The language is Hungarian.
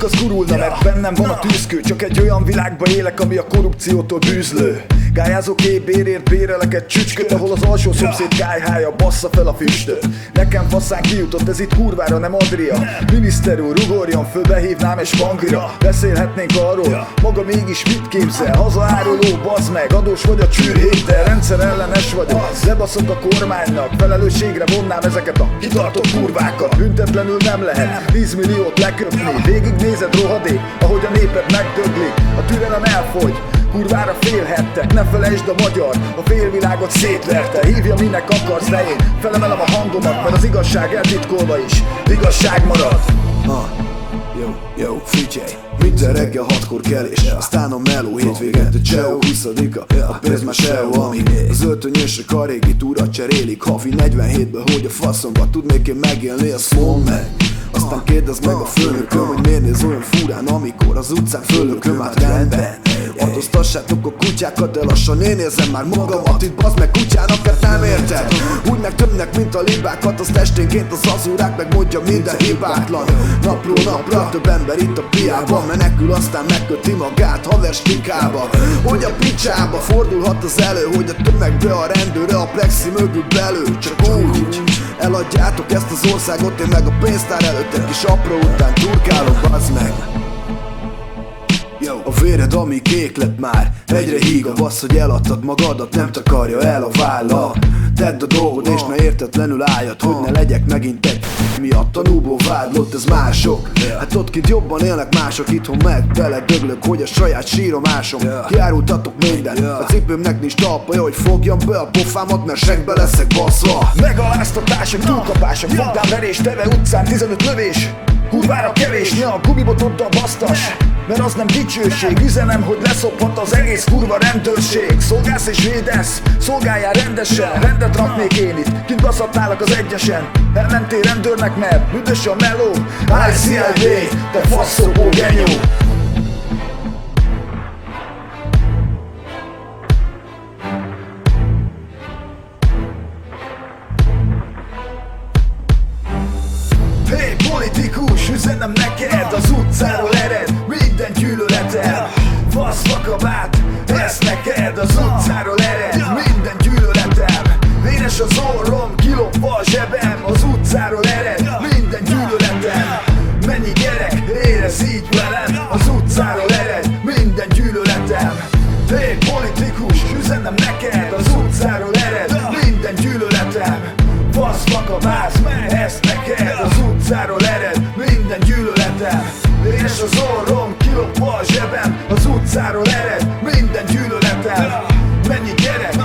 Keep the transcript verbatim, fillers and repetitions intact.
az gurulna, mert bennem van a tűzkő. Csak egy olyan világban élek, ami a korrupciótól bűzlő. Gályázó képbérért bérelek egy csücsköt, ahol az alsó szomszéd kályhája bassza fel a füstöt. Nekem faszán kijutott, ez itt kurvára, nem Adria. Miniszter úr, ugorjon föl, behívnám egy spangira. Beszélhetnénk arról, maga mégis mit képzel? Hazaáruló, bazd meg, adós vagy a csűrhéttel. Rendszer ellenes vagyok, lebaszok a kormánynak. Felelősségre vonnám ezeket a kitartott kurvákat. Büntetlenül nem lehet tíz milliót leköpni. Végignézed rohadék, ahogy a néped megdöglik. A türelem elfogy, kurvára félhettek. Ne felejtsd, a magyar a félvilágot szétverte. Hívja minek akarsz, de én felemelem a hangomat, mert az igazság eltitkolva is igazság marad. Ha, jó, jó, figyelj. Minden reggel hatkor kelés, aztán a meló hétvégente cseó, huszadika, a pénz már sehol, amíg az öltönyösök a régi túra cserélik. Havi negyvenhétből, hogy a faszomba tudnék én megélni, azt mondd meg. Aztán kérdezd meg a főnököm, hogy miért néz olyan furán, amikor az utcán fölököm át rendben. Adóztassátok a kutyákat, de lassan én érzem már magamat itt, bazd meg kutyának, mert nem érted. Úgy meg többnek, mint a libákat, azt esténként az azúrák megmondja minden hibátlan. Napról napra több ember itt a piában menekül, aztán megköti magát haver stinkába. Hogy a picsába fordulhat az elő, hogy a tömegbe a rendőre a plexi mögül belül. Csak úgy eladjátok ezt az országot, én meg a pénztár előtt egy kis apró után turkálok, bazd meg. A véred, ami kék lett már, egyre hígabb az, hogy eladtad magadat, nem takarja el a válla. Tedd a dolgod és ne értetlenül álljad, hogy ne legyek megint egy miatt tanúból vádlott, ez mások. Hát ott kint jobban élnek mások, itthon meg beledöglök, hogy a saját síromásom. Kiárultatok mindent, a cipőmnek nincs talpaja, hogy fogjam be a pofámat, mert segbe leszek baszva. Megaláztatások, túlkapások, fogdánverés, teve utcán tizenöt lövés. Kurvára kevés, ne a gumibotoddal basztas, mert az nem dicsőség. Üzenem, hogy leszophat az egész kurva rendőrség. Szolgálsz és védesz, szolgáljál rendesen. Rendet raknék én itt, kint baszhatnálak az egyesen. Elmentél rendőrnek, mert büdös a meló. I C I D, te faszopó genyó. Hey politikus, üzenem neked, az utcáról ered minden gyűlöleted. Faszva kabát, ez neked, az utcáról ered minden gyűlöletem. Véres az orrom, kilopva a zsebem, az utcáról ered minden gyűlöletem. Mennyi gyerek, érez így velem, az utcáról ered minden gyűlöletem. Hey politikus, üzenem neked, az utcáról ered minden gyűlöletem. Faszva kabát, ez neked, az utcáról ered minden gyűlöletem. És az orrom, kilopva a zsebem, az utcáról ered minden gyűlöletem. Mennyi gyerek,